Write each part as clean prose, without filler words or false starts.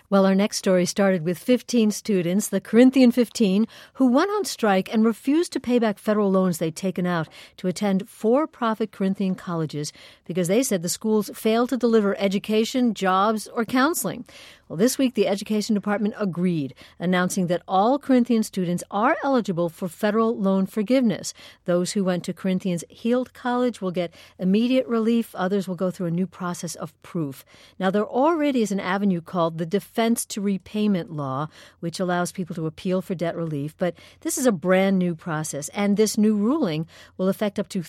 Well, our next story started with 15 students, the Corinthian 15, who went on strike and refused to pay back federal loans they'd taken out to attend for-profit Corinthian colleges because they said the schools failed to deliver education, jobs, or counseling. Well, this week, the Education Department agreed, announcing that all Corinthian students are eligible for federal loan forgiveness. Those who went to Corinthian's Heald College will get immediate relief. Others will go through a new process of proof. Now, there already is an avenue called the Defense to Repayment Law, which allows people to appeal for debt relief. But this is a brand new process, and this new ruling will affect up to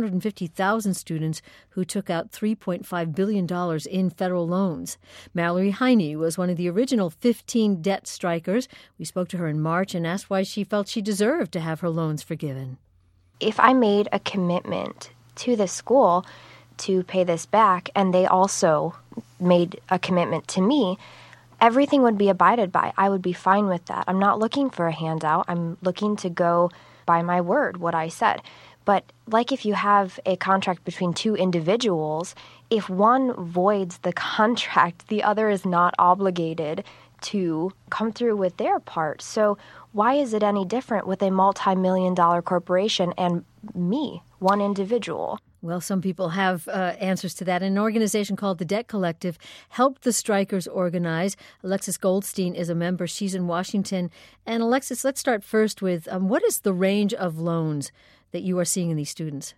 350,000 students who took out $3.5 billion in federal loans. Mallory Heine was one of the original 15 debt strikers. We spoke to her in March and asked why she felt she deserved to have her loans forgiven. If I made a commitment to the school to pay this back, and they also made a commitment to me, everything would be abided by. I would be fine with that. I'm not looking for a handout. I'm looking to go by my word, what I said. But like if you have a contract between two individuals, if one voids the contract, the other is not obligated to come through with their part. So why is it any different with a multi-million-dollar corporation and me, one individual? Well, some people have answers to that. An organization called the Debt Collective helped the strikers organize. Alexis Goldstein is a member. She's in Washington. And Alexis, let's start first with what is the range of loans that you are seeing in these students?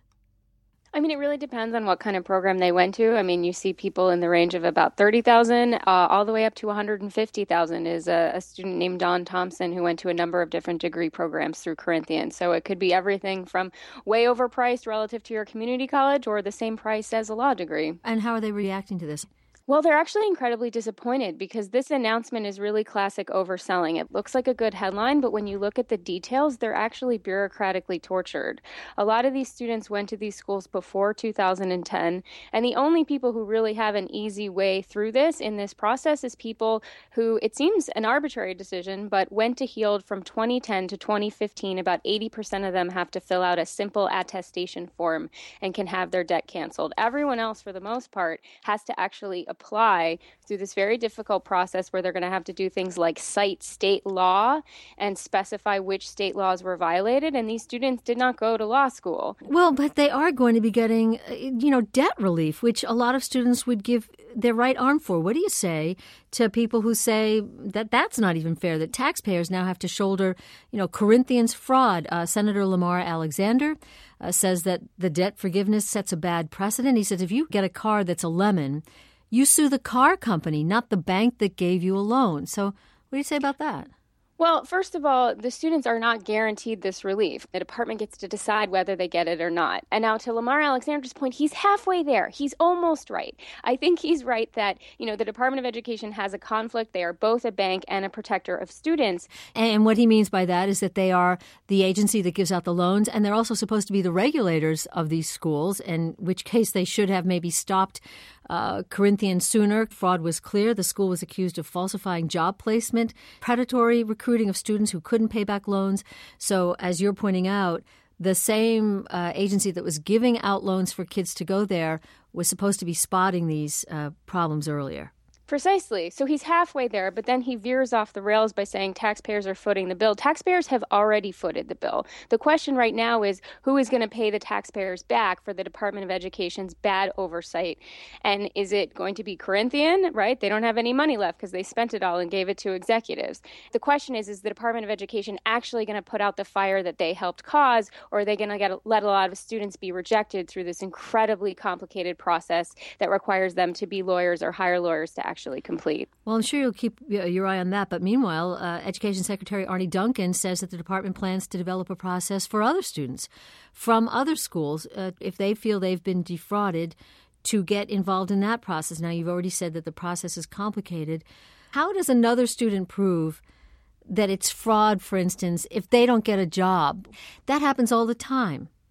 I mean, it really depends on what kind of program they went to. I mean, you see people in the range of about $30,000 all the way up to $150,000 is a student named Dawn Thompson who went to a number of different degree programs through Corinthian. So it could be everything from way overpriced relative to your community college or the same price as a law degree. And how are they reacting to this? Well, they're actually incredibly disappointed because this announcement is really classic overselling. It looks like a good headline, but when you look at the details, they're actually bureaucratically tortured. A lot of these students went to these schools before 2010, and the only people who really have an easy way through this in this process is people who, it seems an arbitrary decision, but went to Heald from 2010 to 2015. About 80% of them have to fill out a simple attestation form and can have their debt canceled. Everyone else, for the most part, has to actually apply through this very difficult process where they're going to have to do things like cite state law and specify which state laws were violated. And these students did not go to law school. Well, but they are going to be getting, debt relief, which a lot of students would give their right arm for. What do you say to people who say that that's not even fair, that taxpayers now have to shoulder, Corinthians fraud? Senator Lamar Alexander says that the debt forgiveness sets a bad precedent. He says if you get a car that's a lemon, you sue the car company, not the bank that gave you a loan. So what do you say about that? Well, first of all, the students are not guaranteed this relief. The department gets to decide whether they get it or not. And now to Lamar Alexander's point, he's halfway there. He's almost right. I think he's right that, the Department of Education has a conflict. They are both a bank and a protector of students. And what he means by that is that they are the agency that gives out the loans, and they're also supposed to be the regulators of these schools, in which case they should have maybe stopped Corinthian sooner. Fraud was clear. The school was accused of falsifying job placement, predatory recruiting of students who couldn't pay back loans. So as you're pointing out, the same agency that was giving out loans for kids to go there was supposed to be spotting these problems earlier. Precisely. So he's halfway there, but then he veers off the rails by saying taxpayers are footing the bill. Taxpayers have already footed the bill. The question right now is who is going to pay the taxpayers back for the Department of Education's bad oversight? And is it going to be Corinthian, right? They don't have any money left because they spent it all and gave it to executives. The question is the Department of Education actually going to put out the fire that they helped cause, or are they going to let a lot of students be rejected through this incredibly complicated process that requires them to be lawyers or hire lawyers to actually complete? Well, I'm sure you'll keep your eye on that. But meanwhile, Education Secretary Arne Duncan says that the department plans to develop a process for other students from other schools, if they feel they've been defrauded, to get involved in that process. Now, you've already said that the process is complicated. How does another student prove that it's fraud, for instance, if they don't get a job? That happens all the time.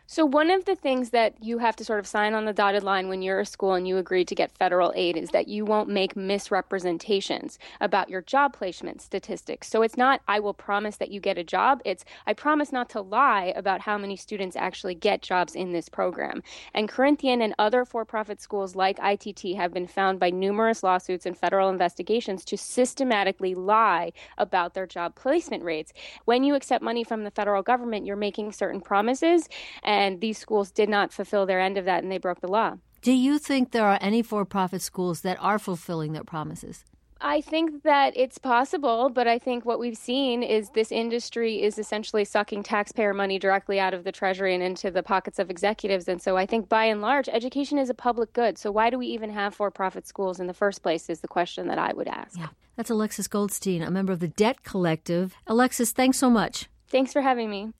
So one of the things that you have to sort of sign on the dotted line when you're a school and you agree to get federal aid is that you won't make misrepresentations about your job placement statistics. So it's not, I will promise that you get a job. It's, I promise not to lie about how many students actually get jobs in this program. And Corinthian and other for-profit schools like ITT have been found by numerous lawsuits and federal investigations to systematically lie about their job placement rates. When you accept money from the federal government, you're making certain promises, and these schools did not fulfill their end of that, and they broke the law. Do you think there are any for-profit schools that are fulfilling their promises? I think that it's possible, but I think what we've seen is this industry is essentially sucking taxpayer money directly out of the Treasury and into the pockets of executives. And so I think by and large, education is a public good. So why do we even have for-profit schools in the first place is the question that I would ask. Yeah, that's Alexis Goldstein, a member of the Debt Collective. Alexis, thanks so much. Thanks for having me.